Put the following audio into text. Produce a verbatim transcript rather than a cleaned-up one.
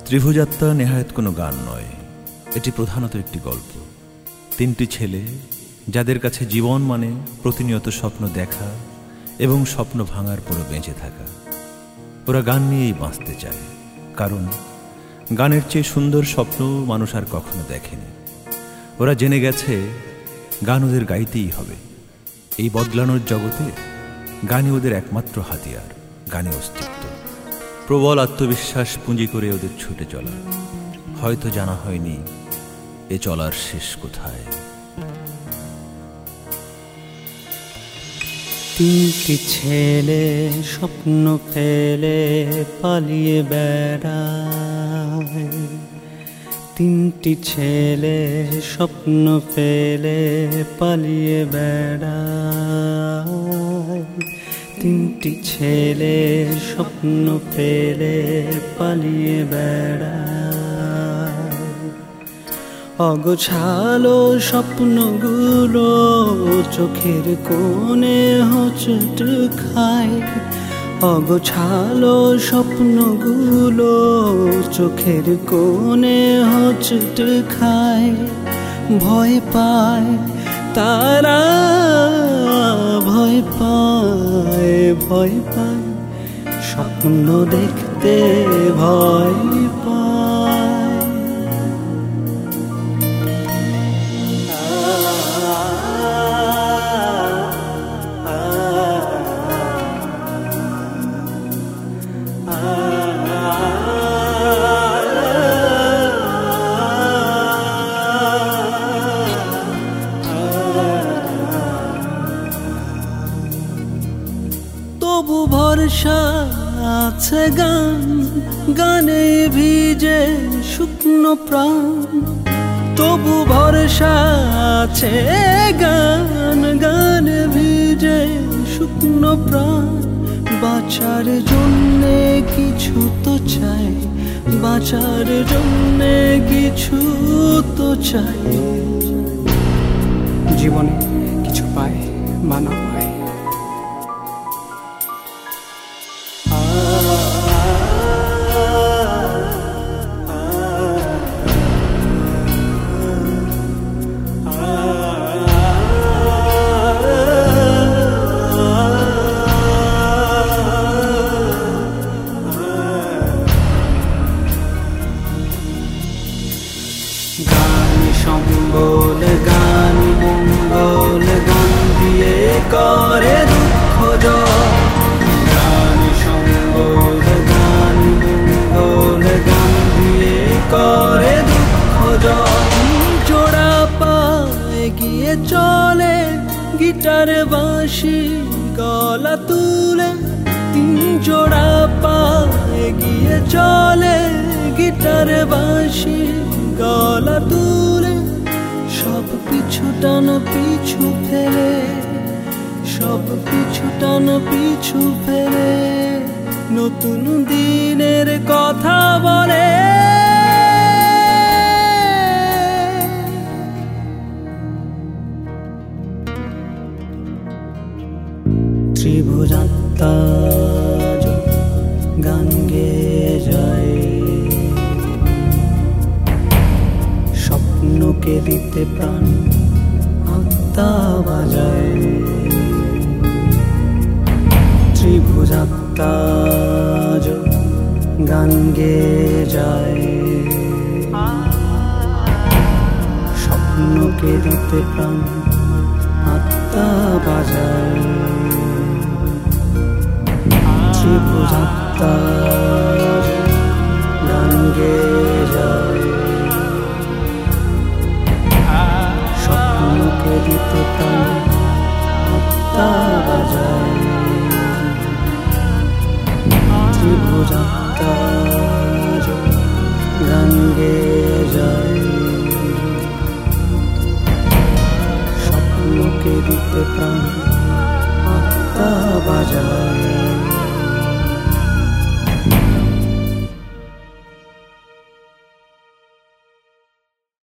ত্রিভুজাত্মা নেহায়েত কোনো গান নয়, এটি প্রধানত একটি গল্প। তিনটি ছেলে যাদের কাছে জীবন মানে প্রতিনিয়ত স্বপ্ন দেখা এবং স্বপ্ন ভাঙার পরও বেঁচে থাকা। ওরা গান নিয়েই বাঁচতে চায়, কারণ গানের চেয়ে সুন্দর স্বপ্ন মানুষ আর কখনো দেখেনি। ওরা জেনে গেছে গান ওদের গাইতেই হবে। এই বদলানোর জগতে গানই ওদের একমাত্র হাতিয়ার, গানে অস্তিত্ব। প্রবল আত্মবিশ্বাস পুঁজি করে ওদের ছুটে চলা। হয়তো জানা হয়নি এ চলার শেষ কোথায়। তিনটি ছেলে স্বপ্ন ফেলে পালিয়ে বেড়ায়, তিনটি ছেলে স্বপ্ন ফেলে পালিয়ে বেড়ায়, তিনটি ছেলে স্বপ্ন ফেলে পালিয়ে বেড়ায়। অগোছালো স্বপ্নগুলো চোখের কোণে হোঁচট খায়, অগোছালো স্বপ্নগুলো চোখের কোণে হোঁচট খায়। ভয় পায় তারা, ভয় পায়, ভয় পায়, স্বপ্ন দেখতে ভয় পায়। তবু ভরসা আছে গান, গানে ভিজে শুকনো প্রাণ। তবু ভরসা আছে গান, গানে ভিজে শুকনো প্রাণ। বাঁচার জন্যে কিছু তো চাই, বাঁচার জন্যে কিছু তো চাই। জীবনে কিছু পায় বা না পায়, গান সম্বল গান মঙ্গল গান দিয়ে করে দুঃখ জয়। গান সম্বল গান মঙ্গল গান দিয়ে করে দুঃখ জয়। জোড়া পায়ে গিয়ে চলে গিটার বাঁশি গলা তুলে, তিন জোড়া পায়ে গিয়ে চলে গিটার বাঁশি গলা তুলে। সব পিছু টান পিছু ফেলে, সব পিছু টান পিছু ফেলে, নতুন দিনের কথা বলে। ত্রিভুজাত্মা গান গেয়ে যায়, স্বপ্নকে দিতে প্রাণ আত্মা বাজায়। ত্রিভুজাত্মা গান গেয়ে যায়, স্বপ্নকে দিতে প্রাণ